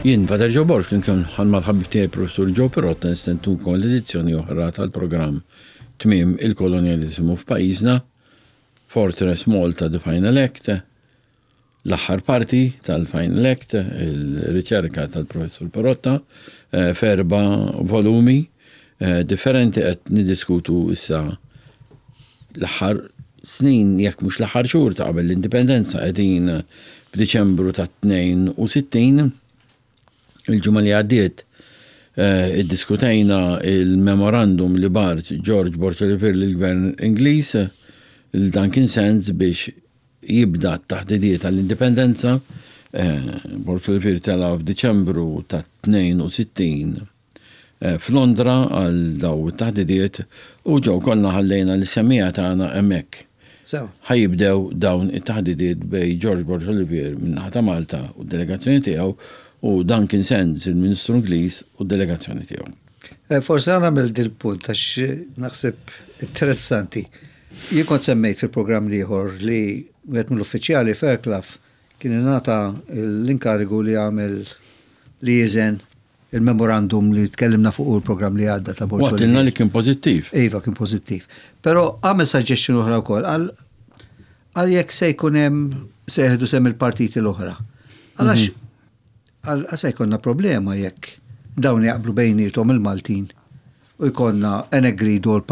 Jien Pater Joe Borg kien mal-ħabib tiegħi Professur Joe Perotta nistentukom l-edizzjoni oħra tal-programm Tmiem il-kolonjaliżmu f'pajjiżna, Fortress Malta The Final Act, l-aħħar parti tal-Final Act, il-riċerka tal-Professur Perotta, f'4 volumi differenti qed niddiskutu issa l-aħħar snin jekk mhux l-aħħar xhur ta' qabel l-indipendenza qegħdin f'Diċembru ta' 62. Il-ġimgħa li għaddiet iddiskutejna il-memorandum li bart George Borchelever lill-Gvern Ingliż il-Duncan Sands biex jibda t-taħdidiet tal-indipendenza. Borchelever tela f'Diċembru ta' 62 f'Londra għal daw it-taħdidiet u ġew kollha ħallejna l-semmija tagħna hemmhekk. Ħajibdew dawn it-taħdidiet bej George Borchelever min-naħa ta' Malta u d-delegazzjoni tiegħu u Duncan Sands, il-Ministru Ingliż u d-delegazzjoni tiegħu. Forse nagħmel dil-punt għax naħseb interessanti. Jien kont semmejt fil-programm ieħor li wieħed mill-uffiċjali Fairclough kien ingħata l-inkarigu li jagħmel li jeżen il-memorandum li tkellimna fuq il-programm li għadda ta' Borchelever. Għattilna li kien pożittiv. Iva kien pożittiv. Però għamel suggestion oħra wkoll għal jekk se jkun hemm se jieħdu sehem il-partiti l-oħra. Għalax għasa jkonna problema jekk dawn jaqblu bejnietom il-Maltin u jkonna an agreed all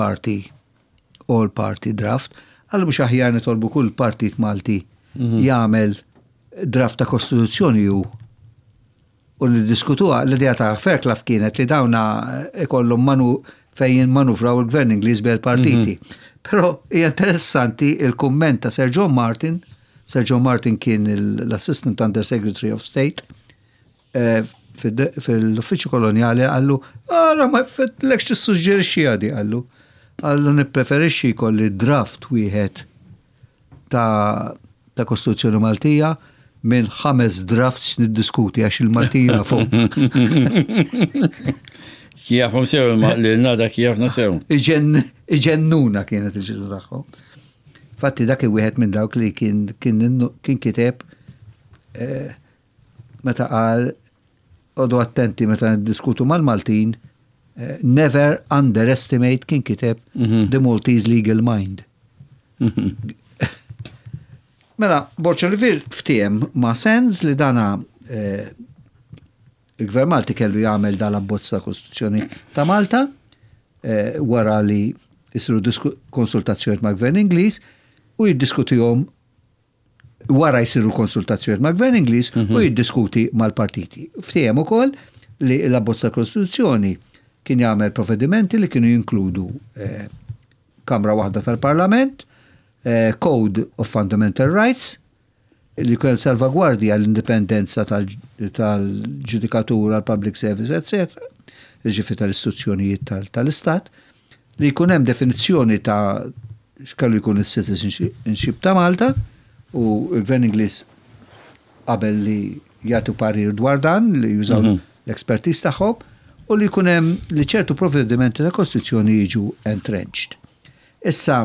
party draft, għallu mux aħjar nitolbu kull partit Malti jagħmel draft ta' kostituzzjoni u niddiskutuha l-idea ta' Fairclough kienet li dawna ikollhom fejn manuvraw il-Gvern Ingliż bil-partiti. Però hija interessanti il-kumment ta' Sir John Martin. Sir John Martin kien l-Assistant Under Secretary of State fil-uffiċċju koloniali għallu, ma fettlekx tissuġġerixxi għadi għallu nippreferixxi jkolli draft wieħed ta' Kostituzzjoni Maltija minn 5 drafts niddiskuti għax il-Maltija fuq. Kijafhom sew l-nada kijafna sew. Iġennuna kienet il-ġildu tagħhom. Fatti dak wieħed minn dawk li kien kiteb meta qal odu attenti meta niddiskutu mal-Maltin, never underestimate kien kiteb the Maltese legal mind. Mela, Borchelever ftiem ma' Sands li dana il-Gvern Malti kellu jagħmel dal-abbozz ta' Kostituzzjoni ta' Malta wara li jisiru konsultazzjoni mal-Gvern Ingliż u jiddiskutihom wara jisiru konsultazzjoni mal-Gvern Ingliż u jiddiskuti mal-partiti. Ftehim ukoll li l-abbozz ta' Kostituzzjoni kien jagħmel provvedimenti li kienu jinkludu Kamra waħda tal-Parlament, Code of Fundamental Rights, li kien salvagwardja l-indipendenza tal-ġudikatura, l-public service, etc. Ġifi tal-istituzzjonijiet tal-Istat, li jkun hemm definizzjoni ta' x'kellu jkun is-citizenship ta' Malta u l-Gvern Ingliż qabel li jagħtu parir dwar dan li jużaw l-ekspertiż tagħhom u li jkun hemm li ċertu provvedimenti ta' Kostituzzjoni jiġu entrenched. Issa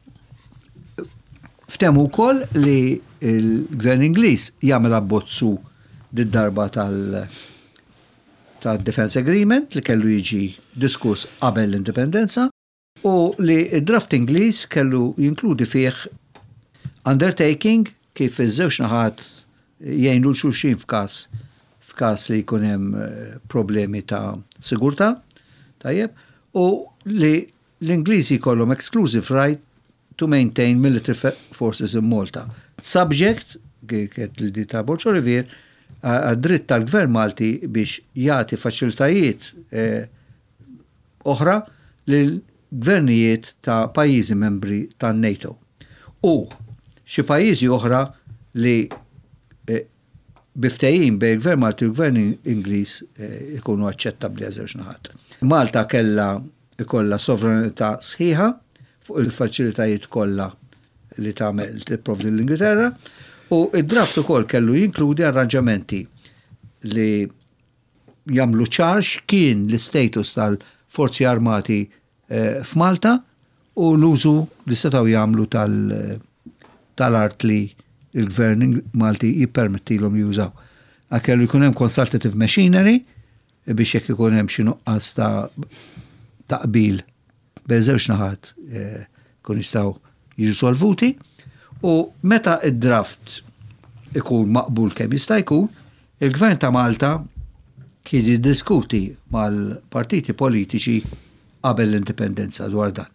ftehmu wkoll li l-Gvern Ingliż jagħmel abbozzu did-darba tal-Defense Agreement li kellu jiġi diskuss qabel l-indipendenza u li d-draft Ingliż kellu jinkludi fih undertaking kif iż-żewġ naħat jgħinu l-xulxin f'każ li jkun hemm problemi ta' sigurtà, tajjeb, u li l-Ingliżi jkollhom exclusive right to maintain military forces in Malta. Subject, kienet li ta' Borchelever, għad-dritt tal-Gvern Malti biex jagħti faċilitajiet oħra lil gvernijiet ta' pajjiżi membri tan-NATO. U xi pajjiżi oħra li biftejjin bejn il-Gvern Malti u l-Gvern Ingliż ikunu aċċettabbli għal żewġ naħat. Malta ikollha sovranità sħiħa fuq il-faċilitajiet kollha li tagħmel tipprovdi l-Ingilterra u id-draft ukoll kellu jinkludi arranġamenti li jagħmlu ċarx kien l-istatus tal-forzi armati f'Malta u l-użu li setgħu jagħmlu tal-art li il-Gvern Malti jippermettilhom jużaw. Kellu jkun hemm consultative machinery biex jekk ikun hemm xi nuqqas ta' qbil bejn żewġ naħat kun jistgħu jiġu solvuti u meta id-draft ikun maqbul kemm jista' jkun, il-Gvern ta' Malta kien jiddiskuti mal-partiti politiċi qabel l-indipendenza dwar dan.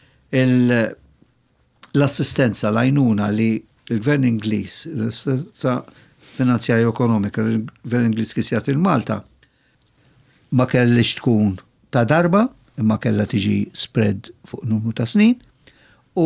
L-assistenza l-għajnuna li il-Gvern Ingliż, l-assistenza finanzjarja u ekonomika li l-Gvern Ingliż kien jagħti l-Malta ma kellix tkun ta' darba, imma kellha tiġi spread fuq numru ta' snin u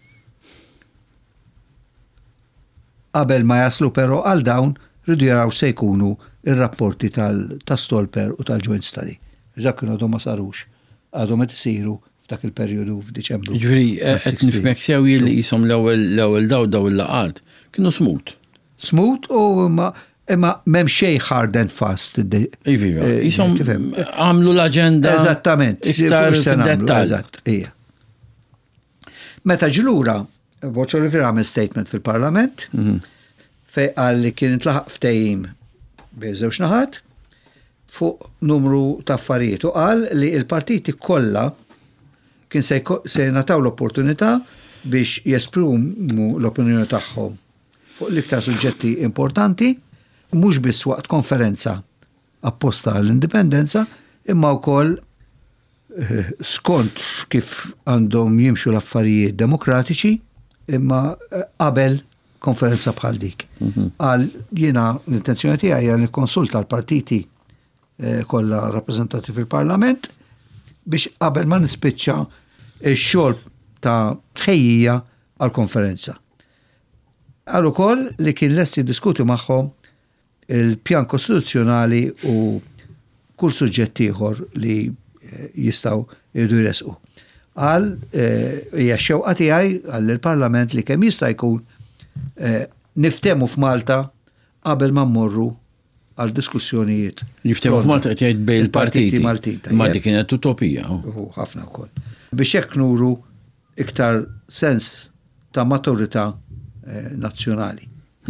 qabel ma jaslu però għal dawn rridu jaraw se jkunu ir-rapporti tal-Stolper u tal-Joint Study. Dak kienu għadhom ma sarux, għadhom qed isiru f'dak il-perjodu f'Diċembru. Ġifieri qed nifhmek sew li qishom l-ewwel daw il-laqgħat kienu smooth. Smooth u imma m'hemm xejn hard and fast. Iva, qishom għamlu l-aġenda. Eżattament. Iktar fid-dettall. Eżatt, hija. Meta ġlura, Boċ Olivier għamel statement fil-Parlament fejn qal li kien intlaħaq ftehim bejn żewġ naħat fuq numru ta' affarijiet u qal li l-partiti kollha kien se jingħataw l-opportunità biex jesprimu l-opinjoni tagħhom fuq l-iktar suġġetti importanti, mhux biss waqt konferenza apposta l-indipendenza, imma wkoll skont kif għandhom jimxu l-affarijiet demokratiċi, imma qabel konferenza bħal dik. Għal jiena l-intenzjoni tiegħi hija nikkonsulta l-partiti kollha rappreżentati fil-Parlament biex qabel ma nispiċċa x-xogħol ta' tħejjija għall-konferenza. Għal ukoll li kien lest jiddiskuti magħhom il-pjan kostituzzjonali u kull suġġett ieħor li jistgħu jridu jresqu. Għal hija x-xewqa tiegħi għall il-Parlament li kemm jista' jkun niftehmu f'Malta qabel ma mmorru għal diskussjonijiet. Niftehmu f'Malta qed jgħid bejn il-partiti Maltita. Ma dik kienet utopija. Ħafna wkoll. Biex hekk nuru iktar sens ta' maturità nazzjonali.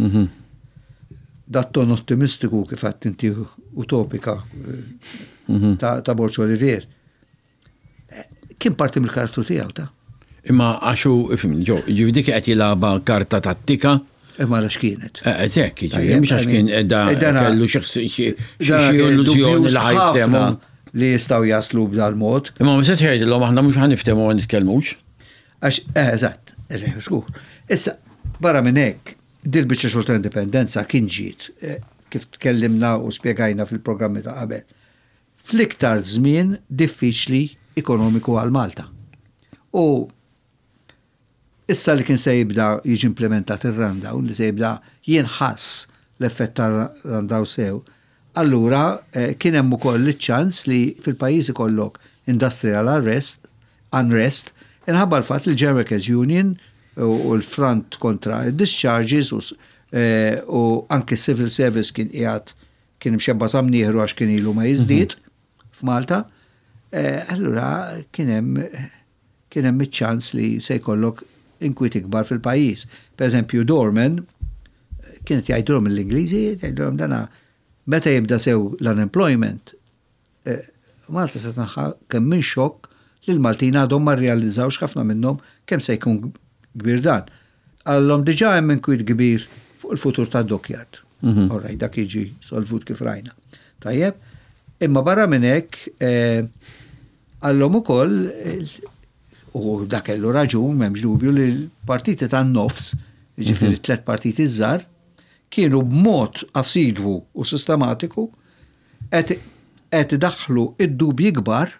Dat ton ottimistiku kif għadt inti utopika ta' Boċ Olivier. Kien parti mill-kartu tiegħu ta'. Imma għaxu, ġivi dik qed jilagħba karta tattika. Imma għax kienet. Eżek, mhux għax kien kellu xi illużjoni li ħajftehmu li jistgħu jaslu b'dal-mod. Imma ma se tgħidilhom aħna mhux ħaniftehmu ma nitkellmux. Għax eżatt, żgur. Issa barra minn hekk, dil-biċċa xogħol ta' indipendenza kien ġiet kif tkellimna u spjegajna fil-programmi ta' qabel. Fl-iktar żmien diffiċli ekonomiku għal Malta. U issa li kien se jibda jiġi implementat ir-rundown, li se jibda jinħass l-effett tar-rundown sew, allura kien hemm ukoll iċ-ċans li fil-pajjiż ikollok industrial unrest inħabba l-fatt li l-Workers Union u l-front kontra discharges u anke civil service kien mxebba samnieħru għax kien ilu ma jiżdied f'Malta. Allura kien hemm iċ-ċans li se jkollok inkwiti kbar fil-pajjiż. Pereżempju Dorman kienet jgħidulhom l-Ingliżi, jgħidulhom dana meta jibda sew l-unemployment Malta se tnaħħa kemm minn xokk li l-Maltin għadhom ma rrealizzawx ħafna minnhom kemm se jkun kbir dan. Għallhom diġà hemm inkwit kbir fuq il-futur tad-dockyard. Orraj, dak jiġi solvut kif rajna. Tajjeb, imma barra minn hekk għallhom ukoll u dak kellu raġun m'hemmx dubju li l-partiti tan-nofs, jiġifieri 3 partiti żgħar, kienu b'mod assidwu u sistematiku qed idaħħlu id-dubji kbar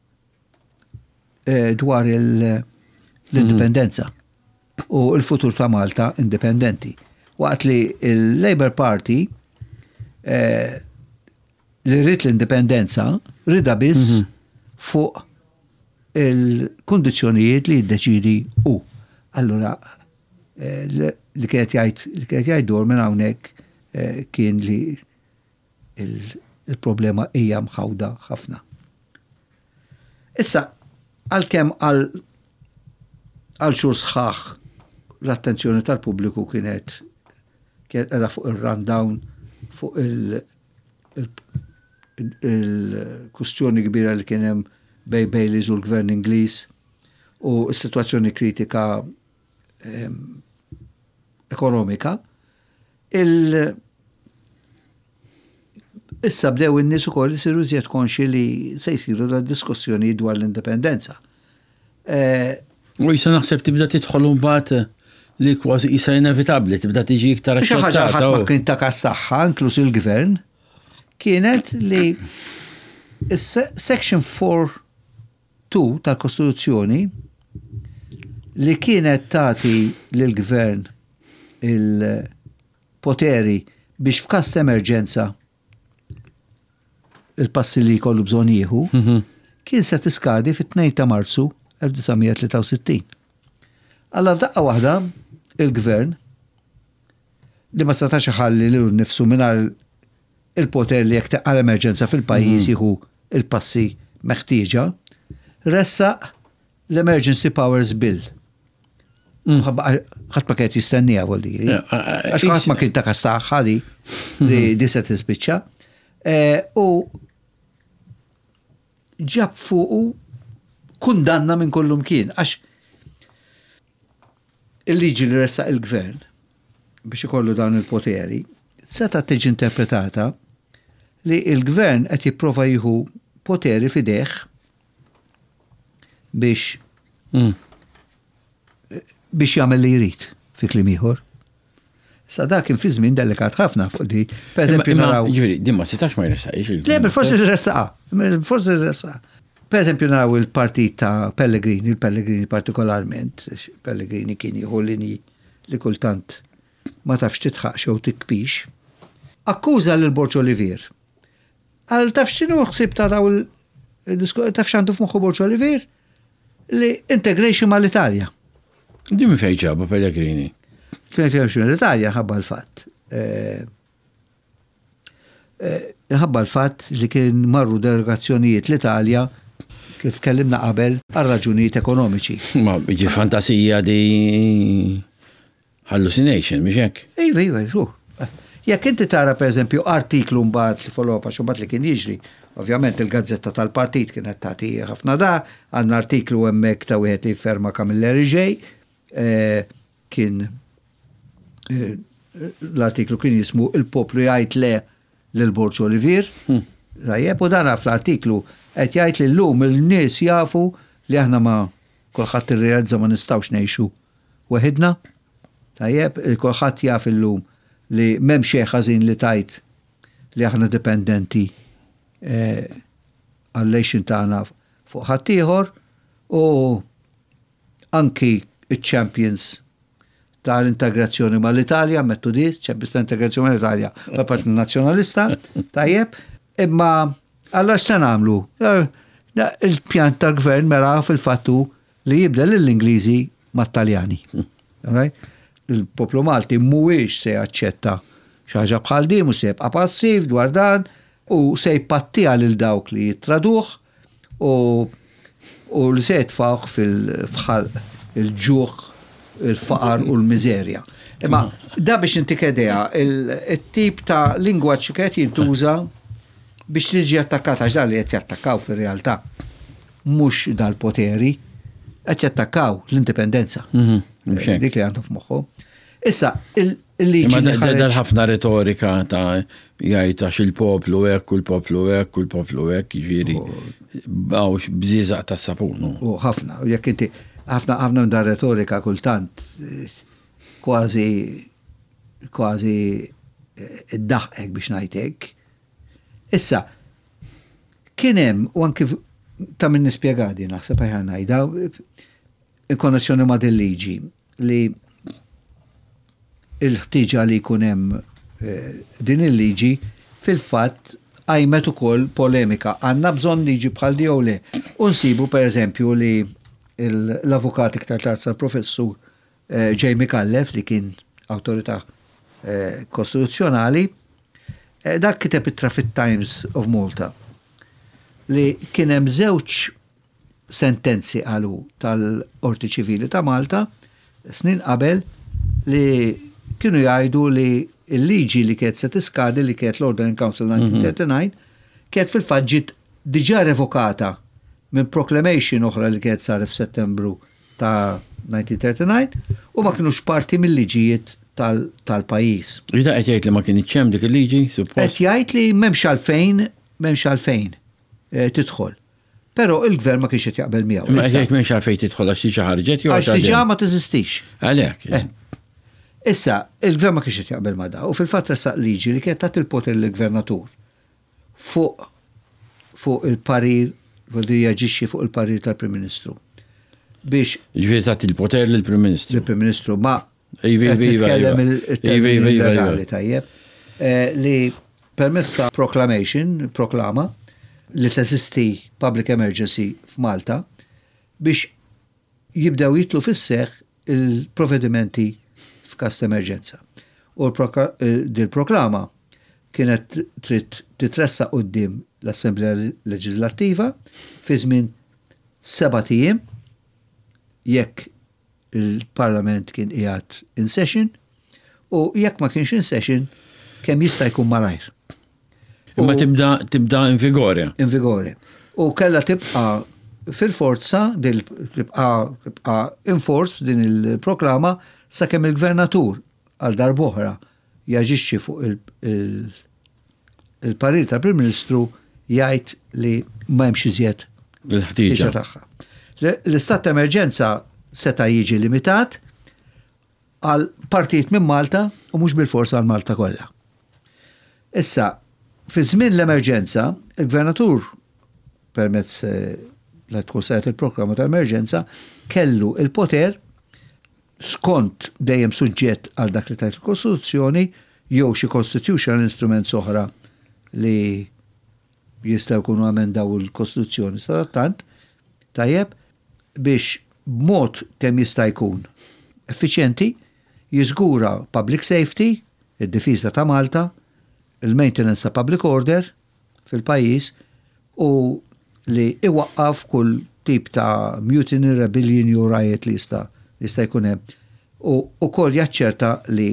dwar l-indipendenza u l-futur ta' Malta indipendenti. Waqt li il-Labour Party li rrid l-indipendenza rida biss fuq il-kondizzjonijiet li jiddeċidi u. Allura li kienet jgħid Dorman hawnhekk kien li il-problema hija mħawda ħafna. Issa għalkemm għal xhur sħaħ l-attenzjoni tal-pubbliku kienet qiegħda fuq ir-rundown fuq il-kustjoni kbira li kien hemm bej Baileys u l-Gvern Ingliż u s-sitwazzjoni kritika ekonomika, issa bdew in-nies ukoll isiru żjed konxi li se jsiru da diskussjoni dwar l-indipendenza. U jisa naħseb tibda tidħol mbagħad li kważi jisa inevitabbli tibda tiġi iktar xi ħaġa ħadd ma kien ta' każ tagħha, inkluż il-gvern, kienet li Section 4(2) tal-Kostituzzjoni li kienet tagħti lill-gvern il-poteri biex f'każ ta' emerġenza il-passi li jkollu bżonn jieħu, kien se tiskadi fit-2 ta' Marzu 1963. Alla f'daqqa waħda il-gvern li ma setax iħalli lilu nnifsu mingħajr il-poter li jekk għal emerġenza fil-pajjiż jieħu il-passi meħtieġa, ressaq l-Emergency Powers Bill. ħadd ma kienet jistennija volli. Għax ħadd ma kien ta' kastaħ ħadi li se tispiċċa. U ġab fuqu kundanna minn kollum kien. Għax il-liġi li ressaq il-gvern biex ikollu dawn il-poteri seta' tiġi interpretata li il-gvern qed jipprova jieħu poteri fideh biex jagħmel li jrid fi kliem ieħor. Sa dak kien fi żmien delikat ħafna fuq di. Pereżempju naraw. Ġifieri din ma setax ma jressaqx. Le, forsi ressaqa. Pereżempju naraw il-partit ta' Pellegrini, il-Pellegrini partikolarment, Pellegrini kien jieħu linji li kultant ma tafx titħaq xew tikbix. Akkuża lil Borġ Olivier. Għal taf x'inhu ħsieb ta' daw taf x'għandu f'moħħu Borġ Olivier? Li integration mal-Italja. Din mi fejn ġabha Pellegrini. Integration mal-Italja ħabba l-fatt. Ħabba l-fatt li kien marru delegazzjonijiet l-Italja kif kellimna qabel għal raġunijiet ekonomiċi. Ma ġi fantasija di hallucination, mhix hekk? Iva, jekk inti tara pereżempju artiklu mbagħad li follow-up għax mbagħad li kien jiġri, ovvjament il-gazzetta tal-partit kienet tagħti ħafna għandna artiklu hemmhekk ta' wieħed li ferma Camilleri Ġej, kien l-artiklu kien jismu Il-poplu jgħid le lil Borġ Olivier. Tajjeb, u dan fl-artiklu qed jgħid li llum il-nies jafu li aħna ma kulħadd irrealizza ma nistgħux ngħixu waħedna. Tajjeb, kulħadd jaf illum li m'hemm xejn ħażin li tajt li aħna dipendenti għall-lejxin tagħna fuq ħadd ieħor u anki iċ-champions tal-integrazzjoni mal-Italja, Mettodist, champions tal-integrazzjoni mal-Italja, mal-Partit Nazzjonalista, tajjeb, imma allora se nagħmlu il-pjan tal-gvern mela fil-fattu li jibdel l-Ingliżi mat-Taljani. Il-poplu Malti mhuwiex se jaċċetta xi ħaġa bħal din u se jibqa' passiv dwar dan u se jpattija lil dawk li jittraduh u li se jitfawh fil-fħal il-ġuħ, il-faqar u l-miżerja. Imma da biex inti kedea il-tip ta' lingwaġġ qed jintuża biex tiġi attakkata għax dan li qed jattakkaw fir-realtà mhux dal-poteri qed jattakkaw l-indipendenza. Dik li għandhom f'moħħu. Issa il-liġi dal ħafna retorika ta' jgħid għax il-poplu hekk u l-poplu hekk u l-poplu hekk jiġifieri bawx bżiżaq ta' sapunu. U ħafna, jekk inti ħafna da retorika kultant kważi id-daħqek biex ngħidlek. Issa kien hemm u anke ta' min nispjegadi naħseb aħjar ngħidha il-konnessjoni ma' dil-liġi li il-ħtieġa li jkun hemm din il-liġi fil-fatt għajmet ukoll polemika. Għandna bżonn liġi bħal di jew le. U nsibu pereżempju li l-avukat iktar tard sar-professur Jamie Callef li kien awtorità kostituzzjonali dak kiteb it-Traffic Times of Malta li kien hemm żewġ sentenzi għalu tal-Qorti Ċivili ta' Malta snin qabel li kienu jgħidu li il-liġi li kiet se tiskadi li kiet l-Ordering Council 1939 kiet fil-fatt ġiet diġà revokata minn proclamation oħra li kiet sar f'Settembru ta' 1939 u ma kienux parti mill-liġijiet tal-pajjiż. Ida qed jgħid li ma kien iċċemm dik il-liġi, suppost. Qed jgħid li m'hemmx għalfejn tidħol. Però il-gvern ma kienx qed jaqbel miegħu. Ma qed jgħid m'hemmx għalfejn tidħol għax diġà ħarġet jew għax diġà ma teżistix. Għalhekk. Issa, il-gvern ma kienx qed jaqbel ma' da, u fil-fatt ressaq liġi li kienet tagħti il-poter lill-gvernatur fuq il-parir, li jaġixxi fuq il-parir tal-Prim Ministru. Biex ġifieri tagħti il-poter lill-Prim Ministru. Lill-Prim Ministru ma nitkellem il-termini legali tajjeb li permezz ta' proklama li teżisti public emergency f'Malta biex jibdew jitlu fis-seħħ il-provvedimenti f'każ ta' emerġenza. U dil-proklama kienet trid titressa quddiem l-Assemblea Leġislattiva fi żmien 7 ijiem jekk il-Parlament kien qiegħed in session u jekk ma kienx in session kemm jista' jkun malajr. Imma tibda in vigore. In vigore. U kellha tibqa' fil-forza tibqa' in force din il-proklama sakemm il-gvernatur għal darb'oħra jaġixxi fuq il-parir tal-Prim Ministru jgħid li ma hemmx iżjed il-ħtieġa tagħha. L-istat ta' emerġenza seta' jiġi limitat għal partijiet minn Malta u mhux bil-forsa għal Malta kollha. Issa, fi żmien l-emerġenza, il-gvernatur permezz li tkun sajt il-programma ta' emerġenza kellu il-poter skont dejjem suġġett għal dak li tajt il-Kostituzzjoni jew xi constitutional instruments oħra li jistgħu jkunu amendaw il-Kostituzzjoni sadattant tajjeb biex b'mod kemm jista' jkun effiċjenti jiżgura public safety, id-difiża ta' Malta, il-maintenance ta' public order fil-pajjiż u li iwaqqaf kull tip ta' mutiny, rebellion jew riot li jista' jkun hemm. U wkoll jaċċerta li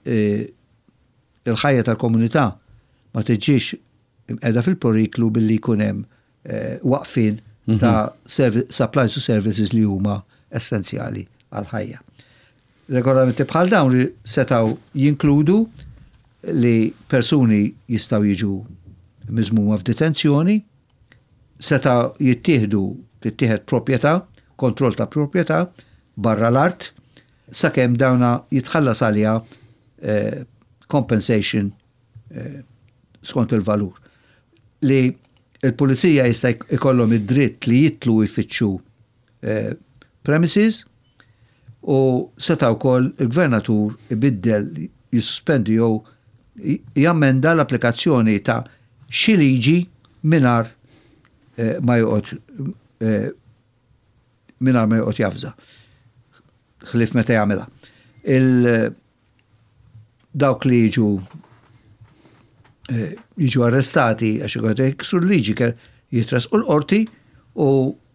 il-ħajja tal-komunità ma tiġix qiegħda fil-periklu billi jkun hemm waqfin ta' supplies u services li huma essenzjali għal-ħajja. Regolamenti bħal dawn li setaw jinkludu li persuni jistaw jiġu miżmuma f'detenzjoni, setaw tittieħed proprjetà, kontroll ta' proprjetà barra l-art, sakemm dawna jitħallas għalija compensation skont il-valur. Li il-pulizija jista' ikollhom id-dritt li jitlu jfittxu premises u seta' wkoll il-gvernatur ibiddel jissuspendi jew jammenda l-applikazzjoni ta' xi liġi mingħajr ma joqgħod jafża. Ħlif meta jagħmilha. Dawk li jiġu arrestati għax iqgħod jiksru l-liġi jitresqu l-qorti u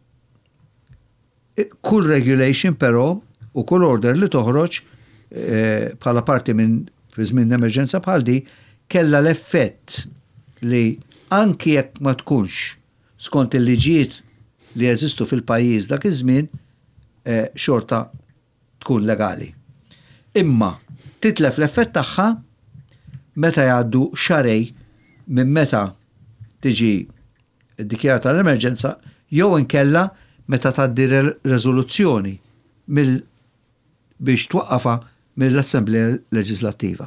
kull regulation però u kull order li toħroġ bħala parti minn fi żmien emerġenza bħal di kellha l-effett li anki jekk ma tkunx skont il-liġijiet li jeżistu fil-pajjiż dak iż-żmien xorta tkun legali. Imma titlef l-effett tagħha meta jgħaddu xarej minn meta tiġi ddikjarata l-emerġenza jew inkella meta tgħaddi riżoluzzjoni biex twaqqafa mill-Assemblea Leġislattiva.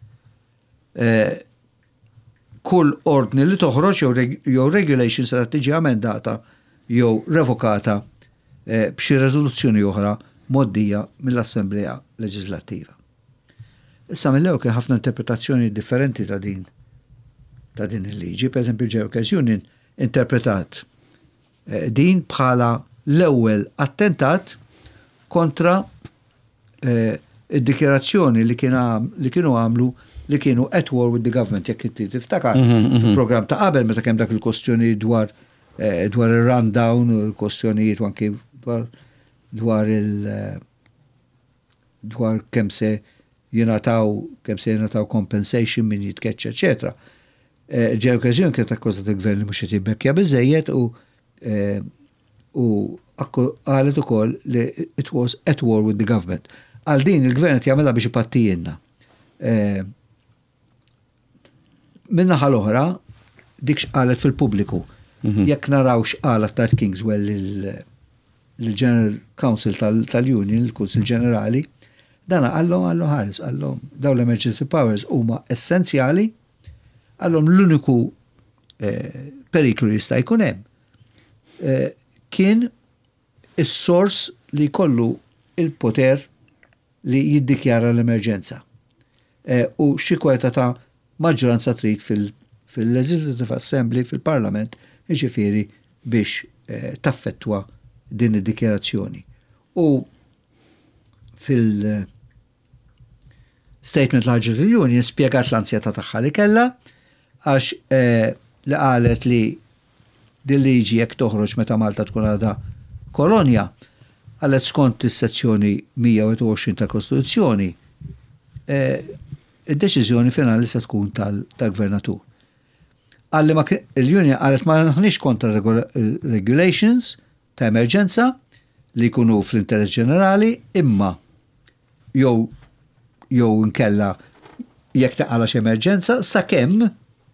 Kull ordni li toħroġ jew regulation se tiġi amendata jew revokata b'xi riżoluzzjoni oħra moddija mill-Assemblea Leġislattiva. Issa mill-ewwel kien ħafna interpretazzjoni differenti ta' din il-liġi, pereżempju Jerkes Union interpretat din bħala l-ewwel attentat kontra id-dikjerazzjoni li kienu għamlu li kienu at war with the government, jekk inti tiftakar fil-programm ta' qabel meta kemm dak il-kwestjoni dwar ir-rundown u l-kwestjonijiet u anke dwar kemm se jinataw, kemm se jinataw compensation min jitkeċċa, eccetera. Ġew okkażjoni kienet akkużat il-gvern li mhux qed jibbekkja biżejjed u qalet ukoll li it was at war with the government. Għal din il-gvern qed jagħmilha biex ipattijinna. Min-naħa l-oħra dik x'qalet fil-pubbliku. Jekk naraw x'qalet Tart Kingswell il-General Council tal-Union, il-Kunsil Ġenerali, dana għallhom ħares, għallhom dawn l-emergency powers huma essenzjali, għallhom l-uniku periklu jista' jkun hemm kien is-sors li jkollu il-poter li jiddikjara l-emerġenza. U xi kweta ta' maġġoranza trid fil-Legislative Assembly, fil-Parlament, jiġifieri biex taffettwa din id-dikjarazzjoni. U fil-statement l-ħarġet il-Union spjegat l-ansjeta tagħha li kellha għax li qalet li din liġi jekk toħroġ meta Malta tkun għadha kolonja, għalet skont is-sezzjoni 120 tal-Kostituzzjoni, id-deċiżjoni finali se tkun tal-Gvernatur. Għalli il-Union għalet ma naħniex kontra regulations ta' emerġenza li jkunu fl-interess ġenerali, imma jew nkella jekk taqalax emerġenza sakemm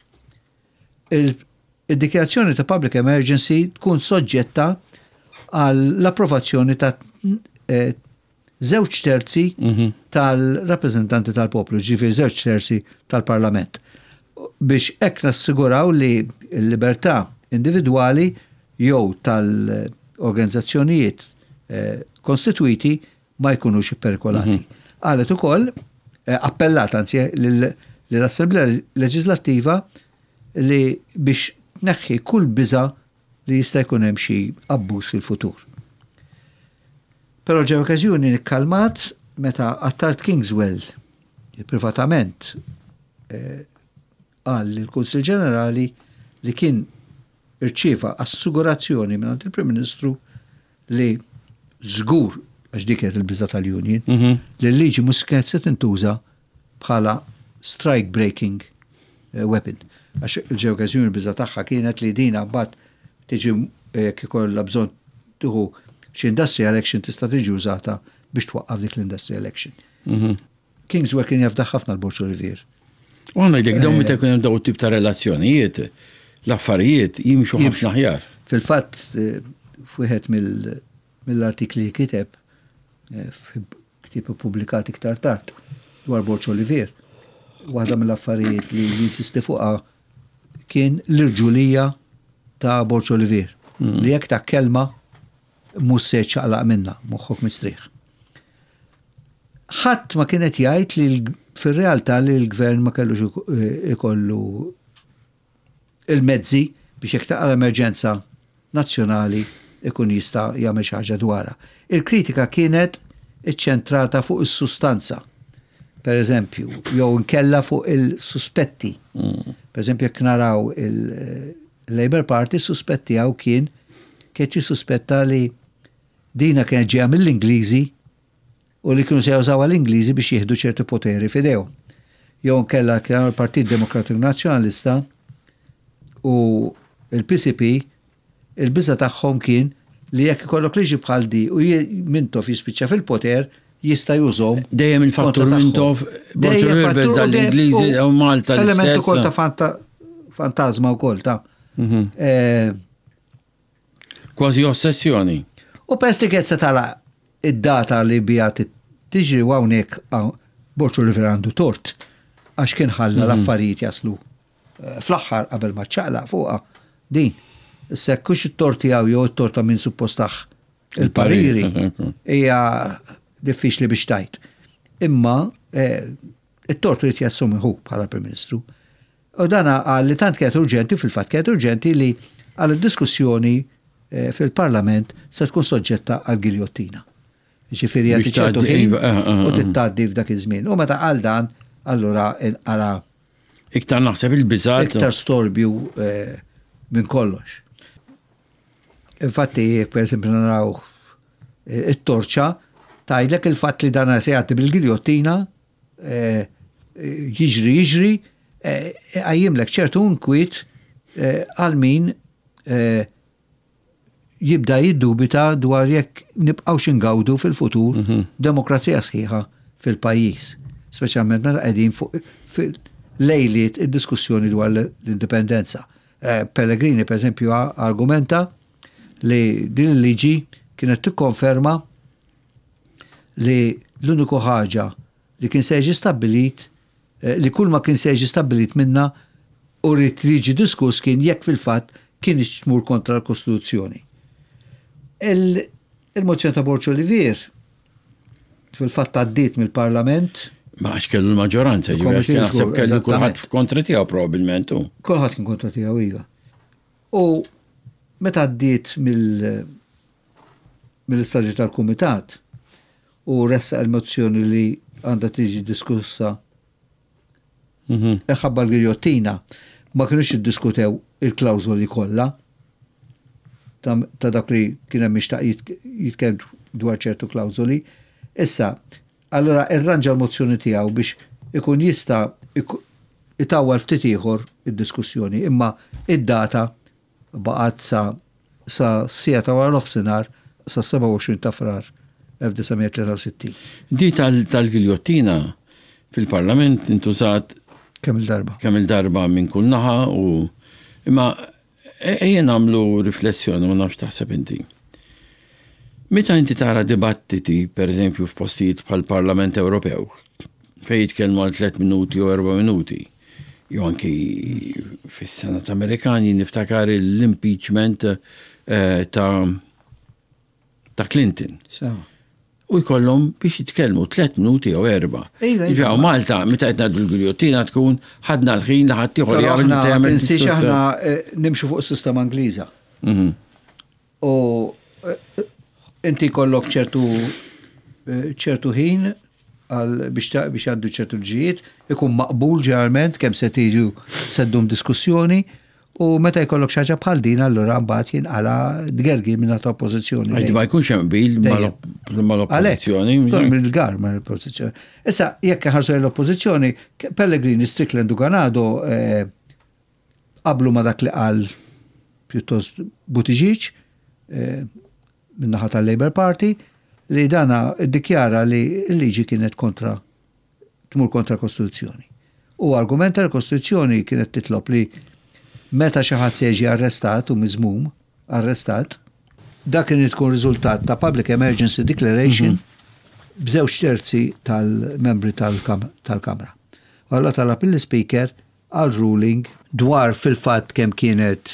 il-dikjarazzjoni ta' public emergency tkun soġġetta għall-approvazzjoni ta' 2/3 tal-rappreżentanti tal-poplu, ġifieri 2/3 tal-Parlament. Biex hekk nassiguraw li l-libertà individwali jew tal-organizzazzjonijiet konstituiti ma jkunux perikolati. Qalet ukoll appellat anzi l-Assemblea Leġislattiva li biex neħħi kull biża li jista' jkun hemm xi abbuż fil-futur. Però ġew okkażjoni nikkalmat meta Tart Kingswell privatament qal lill-Kunsill Ġenerali li kien irċieva assigurazzjoni minn il-Prim Ministru li żgur għax dik kienet il-biża tal-Union li l-liġi mhux kienet se tintuża bħala strike breaking weapon. Għax ġew okkażjoni l-biża tagħha kienet li dina mbagħad tiġi jekk ikollha bżonn tieħu xi industrial action tista' tiġi użata biex twaqqaf dik l-industrial action. Kingswell kien jafdaħ ħafna l-Borċu Rivier. U għandna jdek dawn meta jkun hemm dawn tip ta' relazzjonijiet, l-affarijiet jimxu ħafna aħjar. Fil-fatt f'wieħed mill-artikli li kiteb ktieb ippubblikati iktar tard dwar Borċu Rivier. Waħda mill-affarijiet li jinsisti fuqha kien l-irġulija ta' Borċu Rivier. Li jekk ta' kelma mhux se ċaqlaq minnha, moħħok mistrieħ. Ħadd ma kienet jgħid li fir-realtà li l-gvern ma kellux ikollu il-mezzi biex jekk taqal emerġenza nazzjonali ikun jista' jagħmel xi ħaġa dwarha. Il-kritika kienet iċċentrata fuq is-sustanza. Per eżempju, jew nkella fuq il-suspetti. Per eżempju, jekk naraw il-Labour Party suspettijaw kien jisuspetta li dina kienet ġejja mill-Ingliżi u li kienu se jużaw l-Ingliżi biex jieħdu ċerti poteri f'idejhom. Jew nkella kien il-Partit Demokratiku Nazzjonalista u il-PCP il-biża tagħhom kien li jekk ikollok liġi bħal di u Mintoff jispiċċa fil-poter jista' jużhom. Dejjem il-fattur Mintoff Borċu l-Ingliżi u Malta l-istess. Element ukoll ta' fantasma wkoll ta' kważi ossessjoni. U pesti kien se tala id-data li bijat tiġri hawnhekk Borċu Rivier għandu tort għax kien ħalla l-affarijiet jaslu fl-aħħar qabel ma ċaqlaq fuqha din. Issa kux it-tort tiegħu jew it-torta minn suppostaħ il-pariri hija diffiċli biex tajt. Imma it-tort irid jassumi hu bħala Prim Ministru. U dana għal li tant kienet urġenti, fil-fatt kienet urġenti li għal id-diskussjoni fil-Parlament se tkun soġġetta għal-giljottina. Ġifieri qed iċċertu ħin u tittgħaddi f'dak iż-żmien. U meta qal dan, allura għala iktar naħseb il-biżgħat. Iktar storbju minn kollox. Infatti, per eżempju naraw it-torċa tajlek il-fatt li dan se jgħaddi bil-giljottina jiġri, għajjimlek ċertu unkwit għal min jibda jiddubita dwar jekk nibqaw xingawdu fil-futur demokrazija sħiħa fil-pajjiż, speċjalment meta qegħdin fuq lejliet id-diskussjoni dwar l-indipendenza. Pellegrini, per esempio, argumenta li din il-liġi kienet tikkonferma li l-uniku ħaġa li kien se jiġi stabbilit, li kull ma kien se jiġi stabbilit minna u rrid liġi diskuss kien jekk fil-fatt kien tmur kontra l-Kostituzzjoni. Il-mozzjoni ta' Borċ Olivier fil-fatt għaddiet mill-Parlament. Ma għax kellu l-maġġoranza, ġifieri naħseb kellu kulħadd kontra tiegħu probabbilment hu. Kulħadd kien kontra tiegħu iva. U meta għaddiet mill-istadju tal-Kumitat u ressa l-mozzjoni li għandha tiġi diskussa ħabba l-giljottina, ma kienux jiddiskutew il-klawżoli kollha ta' dak li kien hemm mixtaq jitkellem dwar ċertu klawżoli. Issa, allora irranġa l-mozzjoni tiegħu biex ikun jista' itawwal ftit ieħor id-diskussjoni, imma id-data baqgħet sa sija ta' wara nofsinhar sa 27 ta' frar 1963. Di tal-giljottina fil-Parlament intużat kemm il-darba. Kemm il-darba minn kull naħa u imma ejja nagħmlu riflessjoni ma nafx taħseb inti. Meta inti tara dibattiti, per eżempju f'postijiet bħal-Parlament Ewropew, fejn jitkellmu għal 3 minuti u 4 minuti, jew anki fis-Senat Amerikani niftakar l-impeachment ta' Clinton. U jkollhom biex jitkellmu 3 minuti u 4. Ġew Malta, meta qed ngħidu l-giljottina tkun ħadna l-ħin li ħadd ieħor jagħmel tinsiex aħna nimxu fuq is-sistema Ingliża. U inti kollok ċertu ħin biex għaddu ċertu ġijiet, ikun maqbul ġeneralment kemm se tiġu seddum diskussjoni u meta jkollok xi ħaġa bħal din allura mbagħad jinqala dgergi minn ta' oppożizzjoni. Għax ma jkunx hemm bil mal-oppożizzjoni. Mill-gar mal-oppożizzjoni. Issa jekk ħarsu l-oppożizzjoni, Pellegrini, Strickland u Ganado qablu ma dak li qal pjuttost Buttigieg min-naħa tal-Labour Party li dana ddikjara li l-liġi kienet tmur kontra Kostituzzjoni. U argumenta l-Kostituzzjoni kienet titlob li meta xi ħadd se jiġi arrestat u miżmum arrestat, dak kien tkun riżultat ta' Public Emergency Declaration b'żewġ terzi tal-membri tal-Kamra. U allura talab il-Speaker għal ruling dwar fil-fatt kemm kienet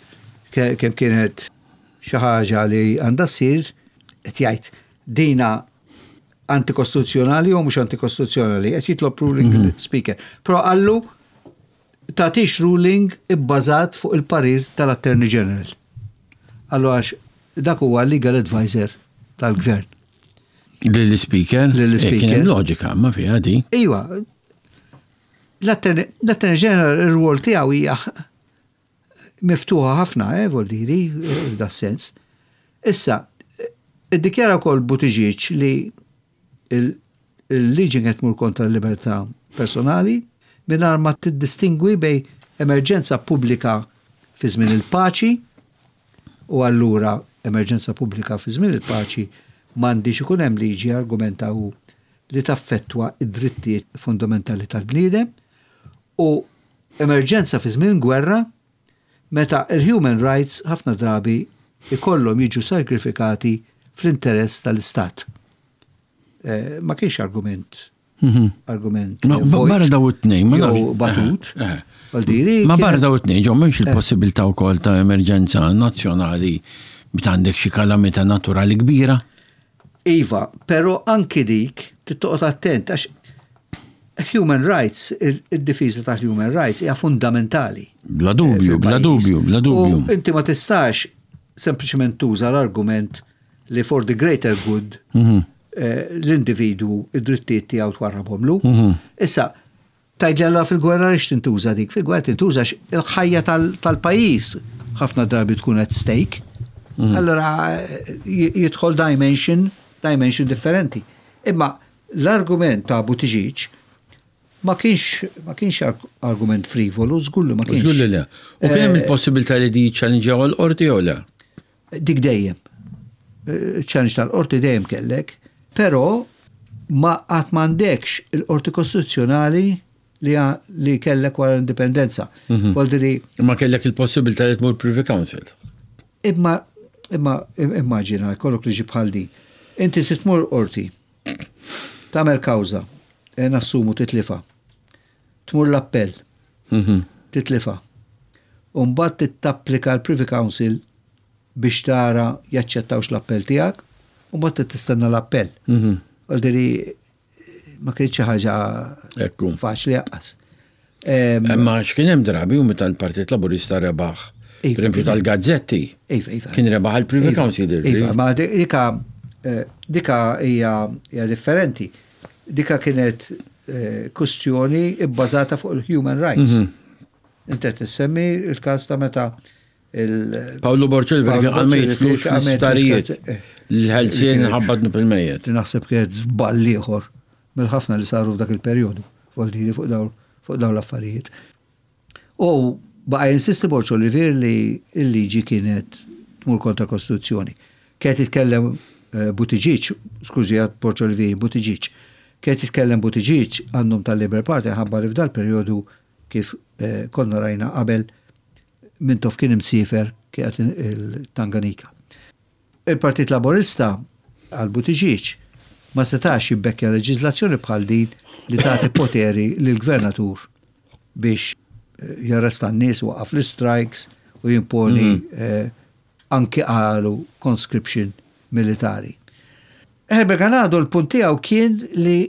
xi ħaġa li għandha ssir qed jgħid dina antikostituzzjonali u mhux antikostituzzjonali, qed jitlob ruling il-Speaker. Però għallu tagħtix ruling ibbażat fuq il-parir tal-Attorney General. Allura dak huwa legal advisor tal-Gvern. Lill-Speaker? Kien loġika ma fiha di. Iva. L-Attorney General ir-rwol tiegħu hija miftuħa ħafna, voldiri, f'da sens. Issa, iddikjara wkoll Buttigieg li il-liġi qed tmur kontra l-libertà personali mingħajr ma tiddistingwi bej emerġenza pubblika fi żmien il-paċi u allura emerġenza pubblika fi żmien il-paċi m'għandix ikun hemm liġi argumentaw li taffettwa id-drittijiet fundamentali tal-bniedem u emerġenza fi żmien gwerra meta il-human rights ħafna drabi ikollhom jiġu sagrifikati fl-interess tal-Istat. Ma kienx argument. Ma barra daw it-tnejn, batut. Ma barra daw it-tnejn, ġew m'hemmx il-possibilità wkoll ta' emerġenza nazzjonali meta għandek xi kalamita naturali kbira. Iva, però anki dik tittoqgħod attent għax human rights, id-difiża tal-human rights hija fundamentali. Bla dubju. U inti ma tistax sempliċement tuża l-argument li for the greater good l-individu id-drittijiet tiegħu twarrabhomlu. Issa, tgħidli allura fil-gwerra rix tintuża dik, fil-gwerra tintuża il-ħajja tal-pajjiż ħafna drabi tkun at stake. Allora jidħol dimension differenti. Imma l-argument ta' Buttigieg ma kienx argument frivolu, żgullu ma kienx. Żgullu le. U kien hemm il-possibilità li di challenge l-qorti jew le? Dik dejjem. Challenge tal-qorti dejjem kellek, però ma qatt m'għandekx il-qorti kostituzzjonali li kellek wara l-indipendenza. Ma kellek il-possibilità li tmur Privy Council. Imma immaġina, kollok liġi bħal din. Inti titmur qorti, tagħmel kawża, nassumu titlifa. Tmur l-appell, titlifa. U mbagħad tittapplika l-Privy Council biex tara jaċċettawx l-appell tiegħek, u mbagħad tistenna l-appell. Għaldiri ma kienx ħaġa faċli jaqqas. Imma x'kien hemm drabi u meta l-Partit Laburista rebaħ. Per esempio tal-gazzetti. Kien rebaħ il-Privy Council. Ma dika hija differenti. Dika kienet kustjoni bbażata fuq il-human rights. Inti tissemmi il-każ ta' meta Paolo Borċelli għal mejt flus l-istarijiet l-ħelsien ħabbadnu fil-mejjet. Naħseb kienet żball ieħor mill-ħafna li saru f'dak il-perjodu. Voltiri fuq dawn l-affarijiet. U baqa jinsisti Borċelli li l-liġi kienet tmur kontra Kostituzzjoni. Kienet jitkellem Buttigieg, skużijat Borċelli Buttigieg, kienet jitkellem Buttigieg għandhom tal-Labour Party ħabba li f'dal perjodu kif konna rajna qabel Mintoff kien imsifer kienet il-Tanganika. Il-Partit Laburista għal Buttigieg ma setax jibbekkja leġiżlazzjoni bħal din li tagħti poteri lill-gvernatur biex jarresta n-nies waqaf l-strikes u jimponi anki għalu conscription militari. Herbert Ganado l-punt tiegħu kien li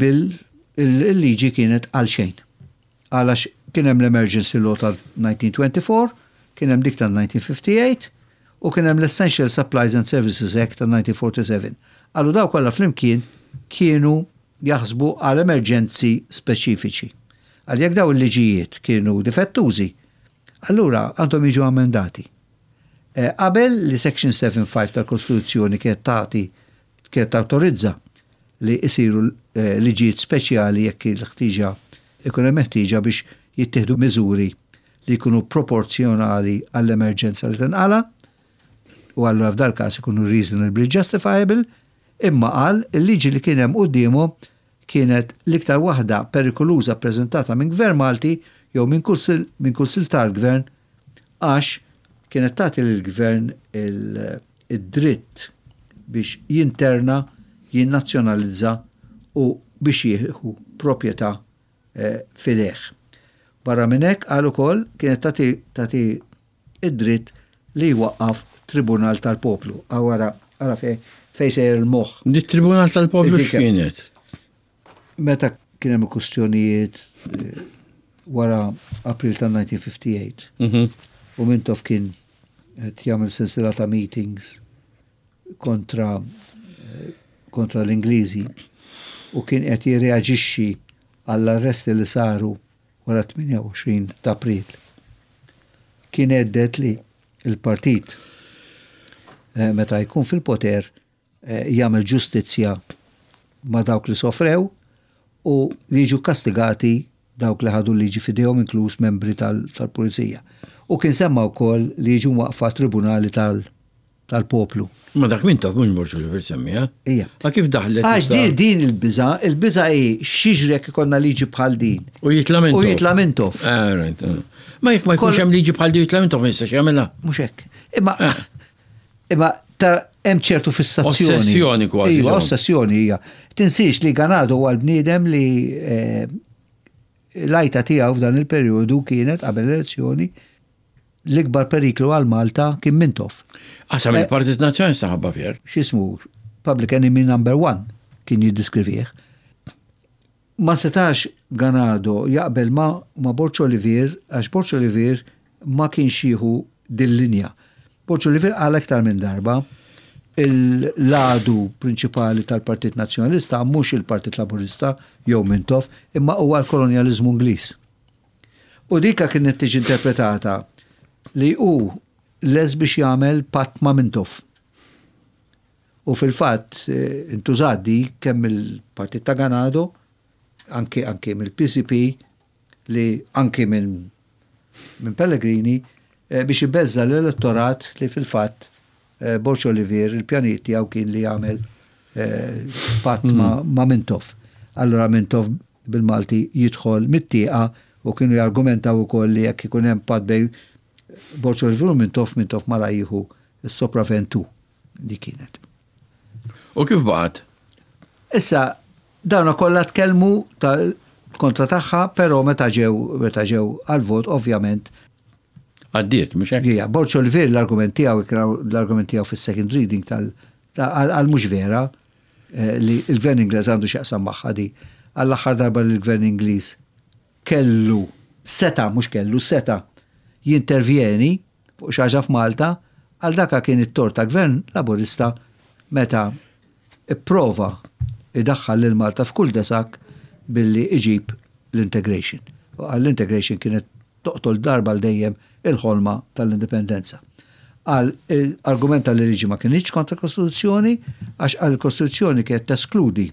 il-liġi kienet għal xejn. Għalax kien hemm l-Emergency Law tal-1924, kien hemm dik tal-1958 u kien hemm l-Essential Supplies and Services Act tal-1947. Għallu daw kollha flimkien kienu jaħsbu għal emerġenzi speċifiċi. Għal jekk daw il-liġijiet kienu difettużi, allura għandhom jiġu amendati. Qabel li Section 7.5 tal-Kostituzzjoni kienet tawtorizza li jisiru liġijiet speċjali jekk il-ħtiġa ikun hemm ħtiġa biex jittieħdu miżuri li jkunu proporzjonali għall-emerġenza li tinqala u allura f'dal każ ikunu reasonably justifiable, imma qal il-liġi li kien hemm qudiemu kienet l-iktar waħda perikoluża ppreżentata minn Gvern Malti jew minn kunsill tal-Gvern għax kienet tagħti lill-Gvern id-dritt biex jinterna, jinnazzjonalizza u biex jieħu proprjetà fideh. Barra minn hekk qal ukoll kienet tagħti id-dritt li jwaqqaf Tribunal tal-Poplu. Ara fejn sejjer il-moħħ. Dit-Tribunal tal-Poplu x'kienet? Meta kien hemm kwistjonijiet wara April tal-1958. U Mintoff kien qed jagħmel silsila ta' meetings kontra l-Ingliżi u kien qed jirreaġixxi għall-arresti li saru wara 28 ta' April. Kien għeddet li il-partit meta jkun fil-poter jagħmel ġustizzja ma' dawk li sofrew u jiġu kastigati dawk li ħadu liġi fidejhom inkluż membri tal-Pulizija. U kien semma wkoll li jiġu waqfa tribunali tal-poplu. Ma dak min taf mhux Borċelli li semmiha. Ija. Ma kif daħlet? Għax din il-biża hi x'jiġrek ikonna liġi bħal din. U jitla Mintoff. Ma jekk ma jkunx hemm liġi bħal din jitla Mintoff ma jistax jagħmilha. Mhux hekk. Imma hemm ċertu fissazzjoni. Ossessjoni kważi. Iva, ossessjoni hija. Tinsix li Ganado huwa l-bniedem li l-għajta tiegħu f'dan il-perjodu kienet qabel elezzjoni l-ikbar periklu għal Malta kien Mintoff. Qasam il-Partit Nazzjonali saħabba fih. X'ismu Public Enemy number 1 kien jiddiskrivih. Ma setax Ganado jaqbel ma Borċolli għax Borċolli ma kienx jieħu din-linja. Borċolli qal aktar minn darba il-ladu prinċipali tal-Partit Nazzjonalista mhux il-Partit Laburista jew Mintoff imma huwa l-kolonjaliżmu Ingliż. U dika kienet tiġi interpretata li hu les biex jagħmel patt ma' Mintoff. U fil-fatt intużaddi kemm il-Partit ta' Ganado anke mill-PCP li anke minn Pellegrini biex ibbeżza l-elettorat li fil-fatt Borċ Olivier il-pjanit tiegħu kien li jagħmel patt ma' Mintoff. Allura Mintoff bil-Malti jidħol mit-tieqa u kienu jargumentaw ukoll li jekk ikun hemm patt bej Borċ Olivier u Mintoff mara jieħu s-sopraventu di kienet. U kif baqgħet? Issa dawna kollha tkellmu kontra tagħha, però meta ġew għal-vot ovvjament Għaddiet, mhux hekk? Hija, Borċ Olivier l-argument tiegħu fis-second reading għal mhux vera li l-Gvern Ingliż għandu x'jaqsam magħha di. Għall-aħħar darba li l-Gvern Ingliż seta jintervjeni fuq xi ħaġa f'Malta għal dak kien it-tort ta' Gvern Laburista meta ipprova idaħħal lil Malta f'kull desak billi iġib l-integration. U għall-integration kienet toqtol darba l-dejjem il-ħolma tal-indipendenza. Argumenta li liġi ma kienx kontra Kostituzzjoni għax għal-Kostituzzjoni kienet teskludi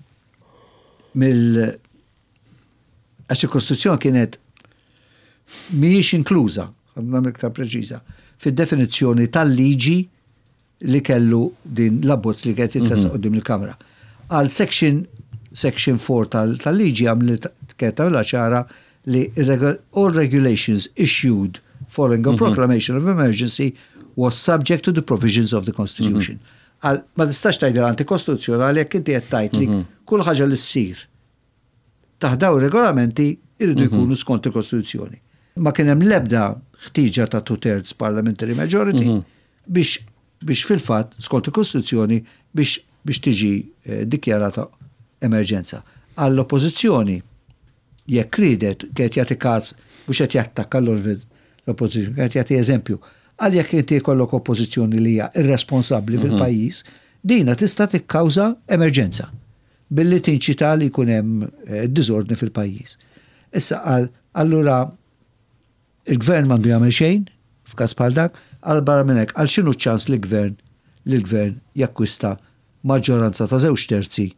għax il-Kostituzzjoni kienet mhijiex inkluża, għamna iktar preċiża, fid-definizzjoni tal-liġi li kellu din l-abbozz li kienet jitressaq qudiem il-Kamra. Għal section 4 tal-liġi għamlet kienet tagħmilha ċara li all regulations issued following a proclamation of emergency was subject to the provisions of the Constitution. Ma tistax tgħidha antikostituzzjonali jekk inti qed tgħid li kull ħaġa li ssir taħdaw regolamenti irridu jkunu skont il-Kostituzzjoni. Ma kien hemm l-ebda ħtiġa ta' 2/3 parliamentary majority biex fil-fatt skont il-Kostituzzjoni biex tiġi dikjarata emerġenza. Għall-oppożizzjoni jekk ridet kienet jagħti każ mhux qed jattakka l-oppożizzjoni, kienet jagħti eżempju. Għal jekk inti jkollok oppożizzjoni li hija irresponsabbli fil-pajjiż, dina tista' tikkawża emerġenza billi tinċita li jkun hemm diżordni fil-pajjiż. Issa allura il-gvern m'għandu jagħmel xejn f'każ bħal dak, għal barra minn hekk għal x'inhu ċans li l-gvern jakkwista maġġoranza ta' 2/3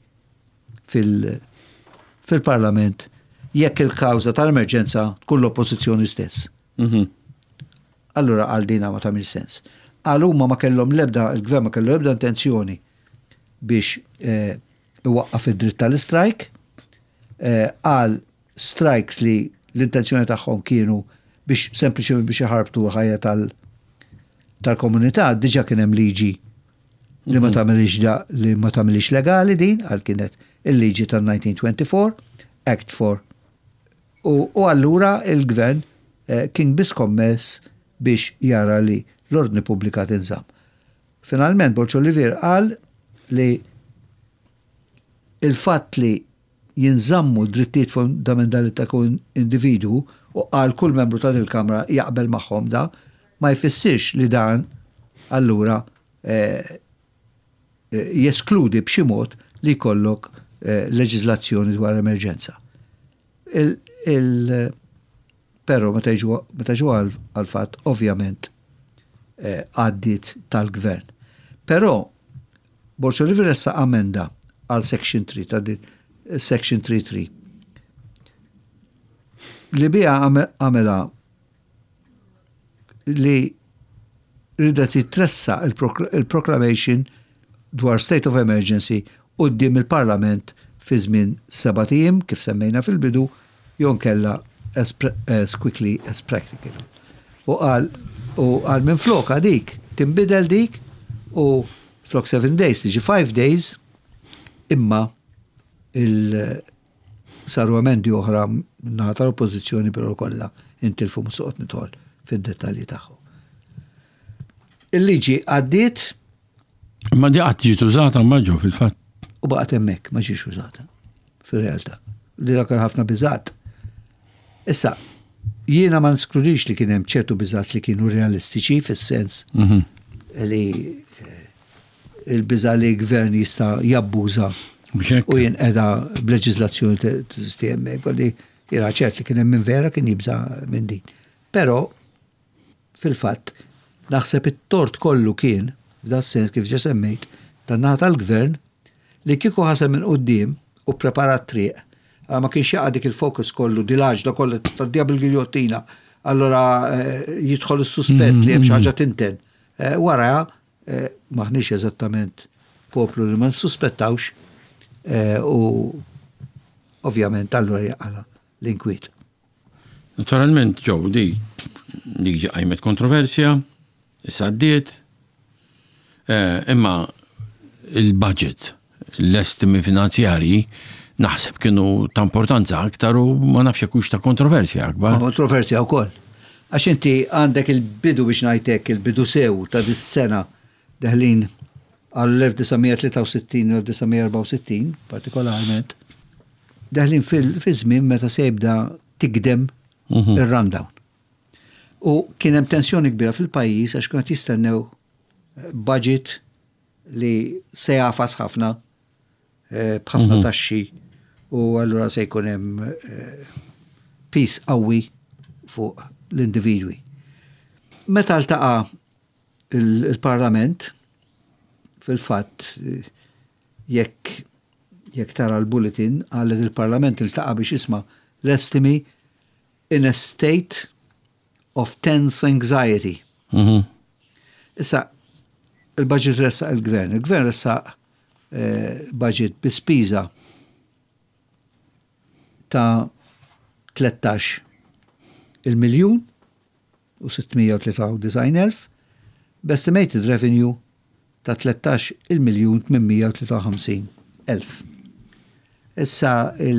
fil-Parlament jekk il-kawża tal-emerġenza tkun l-oppożizzjoni stess. Allura għal dina ma tagħmel sens. Għal huma ma kellhom il-gvern ma kellu l-ebda intenzjoni biex iwaqqaf id-dritt tal-strike, għal strikes li l-intenzjoni tagħhom kienu biex sempliċement biex iħarbtu ħajja tal-komunità, diġà kien hemm liġi li ma tagħmilix legali din għal kienet il-liġi tal-1924, Act 4. U allura il-gvern kien biss kommess biex jara li l-ordni pubblika tinżamm. Finalment Borċ Olivier qal li il-fatt li jinżammu drittijiet fundamentali ta' kun individu u qal kull membru ta' il-Kamra jaqbel magħhom da ma jfissirx li dan allura jeskludi b'xi mod li jkollok leġiżlazzjoni dwar emerġenza. Però meta ġu għal-fatt ovvjament għaddit tal-gvern. Però Borċ Olivier issa amenda għal section 3 ta' section 3.3 li bija għamela li rida titressa il-proclamation dwar state of emergency qudiem il-Parlament fi żmien 7 ijiem kif semmejna fil-bidu jon kella as quickly as practical. U għal minn floka dik timbidel dik u flok 7 days tiġi 5 days imma saru emendi oħra minnaħa tal-oppożizzjoni però kollha intilfu musuqot nitħol fid-dettalji tagħhom. Il-liġi għaddiet ma di qatt ġiet użata maġġu fil-fatt. U baqgħet hemmhekk ma ġiex użata fir-realtà. Li dak ħafna biżgħat. Issa jiena ma niskludix li kien hemm ċertu biżgħat li kienu realistiċi fis-sens li il-biża li gvern jista' jabbuża u jinqeda b'leġiżlazzjoni tisti hemmhekk, li jiena ċert li kien hemm minn vera kien jibża' minn din. Però fil-fatt naħseb it-tort kollu kien f'da sens kif ġa semmejt tan-naħa tal-gvern li kieku ħaseb minn quddiem u preparat triq Ma kienx jaqa' dik il-fokus kollu, dilaġda kollu tad-diabel giljottina. Allora jidħol is-suspett li hemm xi ħaġa tinten. Wara maħniex eżattament poplu li ma nsuspettawx u ovvjament allura jaqala l-inkwiet. Naturalment, ġew dik ġajmet kontroversja, issa għaddiet, imma il-budget, l-estimi finanzjarji, naħseb kienu ta' importanza aktar u ma nafx jekux ta' kontroversja akbar. Kontroversja wkoll. Għax inti għandek il-bidu biex ngħidlek il-bidu sew ta' dis-sena deħlin għall-1963 u 1964 partikolarment, deħlin fi-żmien meta se jibda tigdem ir-rundown. U kien hemm tensjoni kbira fil-pajjiż għax kienu jistennew budget li se jafas ħafna b'ħafna taxxi u allura se jkun hemm peace qawwi fuq l-individwi. Meta ltaqa' il-Parlament fil-fatt jekk tara l-bulletin qalet il-Parlament iltaqa' biex isma' l-estimi in a state of tense anxiety. Issa il-budget ressaq il-gvern. Il-gvern ressaq budget bispiża ta' 13 il-miljun u 693,000 b'estimated revenue ta' 13 il-miljun 853,000. Issa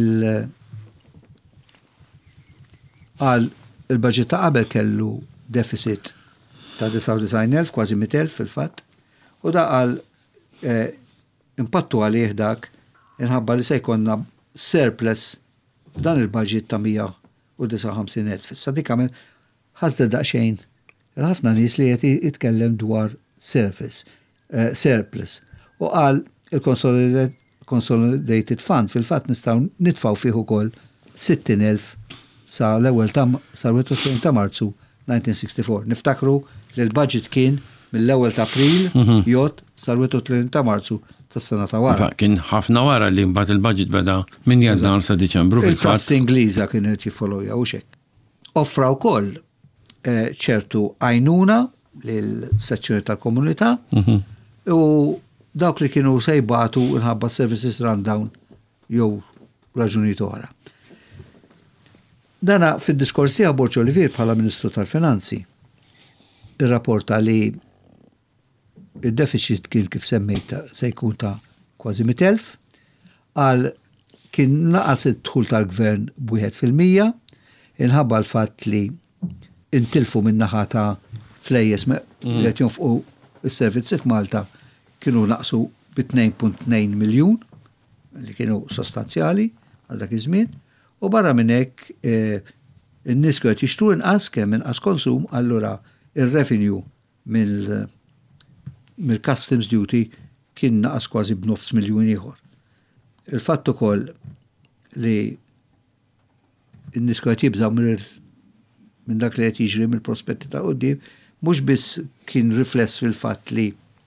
il-budget ta' qabel kellu deficit ta' 99,000 kważi 100,000 fil-fatt u da qal impattu għalih dak inħabba li se jkollna surplus f'dan il-budget ta' 159,000. Issa dik għamel ħasda daqsxejn ħafna nies li qed jitkellem dwar surplus. U qal il-Consolidated Fund fil-fatt nistgħu nitfgħu fih ukoll 60,000 sa l-ewwel ta' Marzu 1964. Niftakru li l-budget kien mill-ewwel ta' April jgħod sa l-31 ta' Marzu tas-sena ta' wara. Kien ħafna wara li mbagħad il-budget beda minn Jannar sa Diċembru fil-fatt. Il-prassi Ingliża kienet jiffollowja u xek. Offra wkoll ċertu għajnuna lill-sezzjoni tal-komunità u dawk li kienu se jbagħtu inħabba services rundown jew raġunijiet oħra. Dana fid-diskors tiegħu Borġ Olivier bħala Ministru tal-Finanzi irrapporta li il-deficit kien kif semmejta se jkun ta' kważi 100,000 għal kien naqas id-dħul tal-gvern b'1% inħabba l-fatt li intilfu min-naħa ta' flejjes li qed jonfqu s-servizzi f'Malta kienu naqsu b'2.2 miljun li kienu sostanzjali għal dak iż-żmien u barra minn hekk in-nies kienu qed jixtru inqas kemm inqas konsum allura ir-revenue mill-customs duty kien naqas kważi b'9 miljun ieħor. Il-fatt ukoll li n-nies qed jibżgħu minn dak li qed jiġri mill-prospetti ta' quddiem mhux biss kien rifless fil-fatt li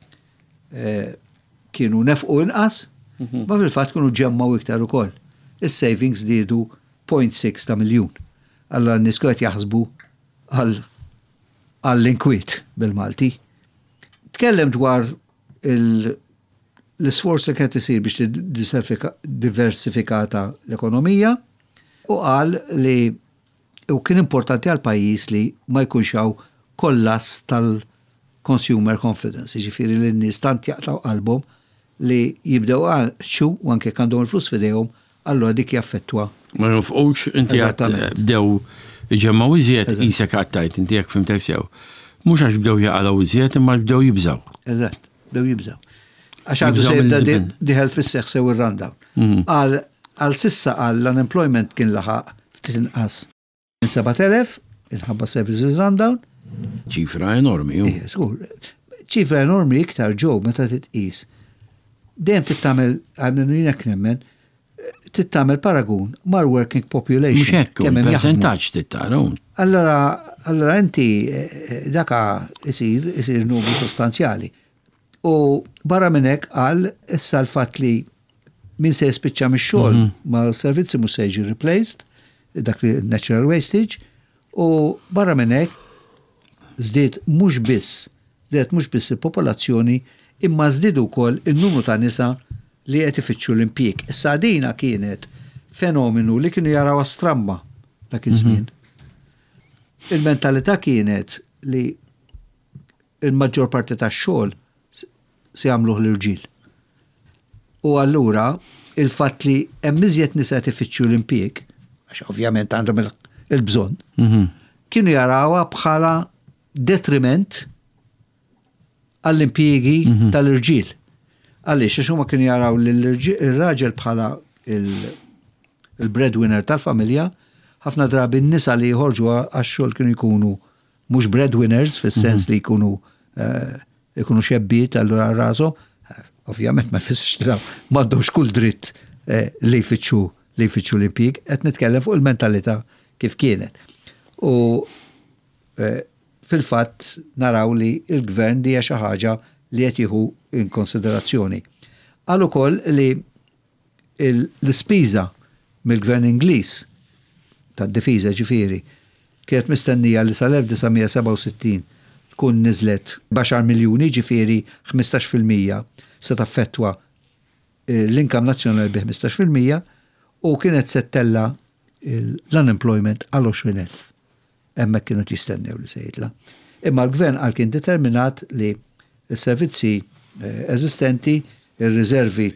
kienu nefqu inqas, ma fil-fatt kienu ġemmaw iktar ukoll. Is-savings diedu 0.6 ta' miljun. Allura n-nies qed jaħsbu għall-inkwiet bil-Malti. Tkellem dwar l-isforz li kien isir biex diversifikata l-ekonomija u qal li u kien importanti għal pajjiż li ma jkunx hawn kollas tal-consumer confidence, jiġifieri li n-nies tant jaqtaw qalbhom li jibdew għaxxu u anke għandhom il-flus f'idejhom, allura dik jaffettwa. Ma nofqux inti bdew iġemmaw iżjed isek għattajt, inti jekk fimtek sew. Mhux għax bdew jaqalaw iżjed imma bdew jibżaw. Eżatt, bdew jibżaw. Għax għandu se jibda diħel fis-seħħ sew ir-rundown. Għal sissa għal l-unemployment kien laħaq ftit inqas minn 7,000 inħabba services rundown. ċifra enormi. Skur, ċifra enormi iktar ġew meta titqis. Dejjem tittamel għamlu nemmen tittamel paragun mar working population. Mhux hekk il-percentaġġ tittaraw. Allora inti daka isir numru sostanzjali. U barra minn hekk qal issa l-fatt li min se jispiċċa mix-xogħol ma l-servizzi mhux se jiġi replaced, dak li natural wastage, u barra minn hekk żdied mhux biss il-popolazzjoni imma żdiedu wkoll in-numru ta' nisa li qed ifittxu l-impjieg. Issa dina kienet fenomenu li kienu jaraw stramba dak iż-żmien. Il-mentalità kienet li il-maġġor parti tax-xogħol se jagħmluh l-irġiel. U allura il-fatt li hemm iżjed nisa qed ifittxu l-impjieg, għax ovvjament għandhom il-bżonn, kienu jarawha bħala detriment għall-impjiegi tal-irġiel. Għaliex għax huma kienu jaraw li l-raġel bħala il-breadwinner tal-familja, ħafna drabi n-nisa li jħorġu għax-xogħol kienu jkunu mhux breadwinners fis-sens li jkunu xebbiet allura rashom, ovvjament ma jfissirx li m'għandhomx kull dritt li jfittxu l-impjieg, qed nitkellem fuq il-mentalità kif kienet. U fil-fatt naraw li il-gvern di xi ħaġa li qed jieħu in konsiderazzjoni. Qal ukoll li l-ispiża mill-gvern Ingliż tad-difiża ġifieri kienet mistennija li sal-1967 tkun niżlet b'10 miljuni ġifieri 15% se taffettwa l-inkam nazzjonali bi 15% u kienet settella l-unemployment għal 20,000. Hemmhekk kienu jistennew li se jitla'. Imma l-gvern għal kien determinat li s-servizzi eżistenti, ir-riservi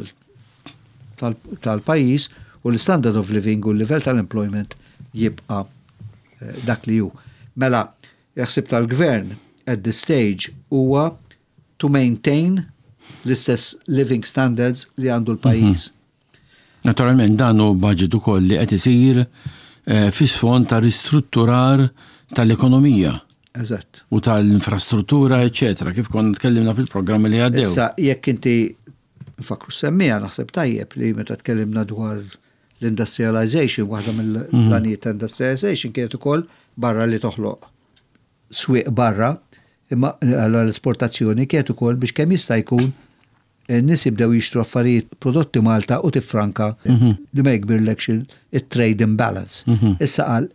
tal-pajjiż u l-standard of living u l-livell tal-employment jibqa' dak li hu. Mela, jaħsib tal-gvern at this stage huwa to maintain l-istess living standards li għandu l-pajjiż. Naturalment dan hu budget ukoll li qed isir fi sfond ta' ristrutturar tal-ekonomija. Eżatt. U tal-infrastruttura, eċetera, kif konna tkellimna fil-programmi li għaddew. Issa jekk inti nfakru semmija naħseb tajjeb li meta tkellimna dwar l-industrialization, waħda mill-planijiet ta' industrialization kienet ukoll barra li toħloq swieq barra, imma l-esportazzjoni kienet ukoll biex kemm jista' jkun nies jibdew jixtru affarijiet prodotti Malta u tifranka li ma jkbirlekx it-trade imbalance. Issa qal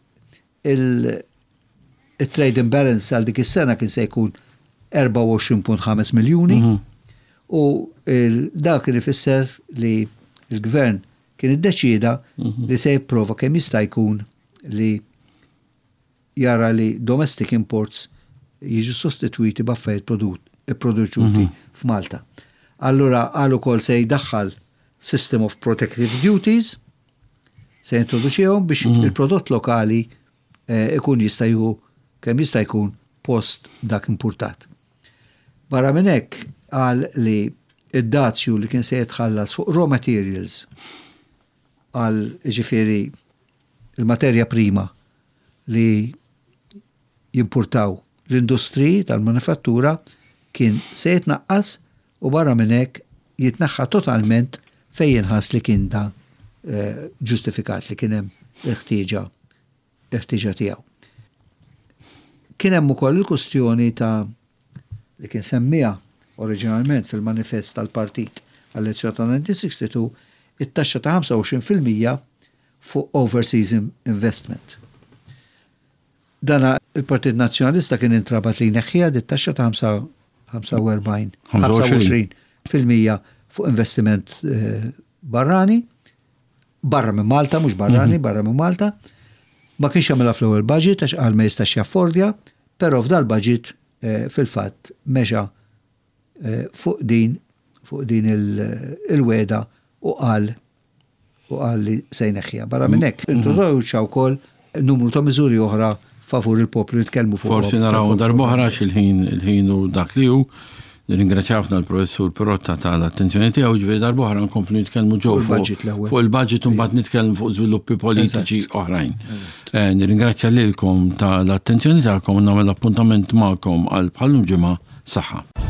il-trade imbalance għal dik is-sena kien se jkun 24.5 miljuni u dak kien ifisser li l-gvern kien iddeċida li se jipprova kemm jista' jkun li jara li domestic imports jiġu sostitwiti b'affarijiet produċuti f'Malta. Allura għal ukoll se jdaħħal system of protective duties, se jintroduċihom biex il-prodott lokali ikun jista' jieħu kemm jista' jkun post dak importat. Barra minn hekk qal li id-dazju li kien se jitħallas fuq raw materials għal ġifieri il-materja prima li jimpurtaw l-industri tal-manifattura kien se jitnaqqas u barra minn hekk jitnaħħa totalment fejn jinħass li kien da ġustifikat li kien hemm il-ħtieġa tiegħu. Kien hemm ukoll il-kwestjoni ta' li kien semmija oriġinalment fil-manifest tal-partit għall-elezzjoni ta' 1962 it-taxxa ta' 25% fuq overseas investment. Dana il-Partit Nazzjonalista kien intrabat li neħħija dit-taxxa ta' 25% fuq investiment barrani, barra minn Malta, mhux barrani, barra minn Malta. Ma kienx jagħmilha fl-ewwel budget għax qal ma jistax jaffordja, però f'dal budget fil-fatt mexa fuq din il-weda u qal li se jneħħiha. Barra minn hekk introduċa wkoll numru ta' miżuri oħra favur il-poplu nitkellmu fuq. Forsi naraw darb'oħra il-ħin u dak li hu. Ringrazzjawna l-professur Pirotta tal-attenzjoni tiegħu, ġifieri darb'oħra nkomplu nitkellmu ġew fuq il-budget u mbagħad nitkellmu fuq żviluppi politiċi oħrajn. Nirringrazzja lilkom tal-attenzjoni tagħkom u nagħmel appuntament magħkom għal bħal ġimgħa saħħa.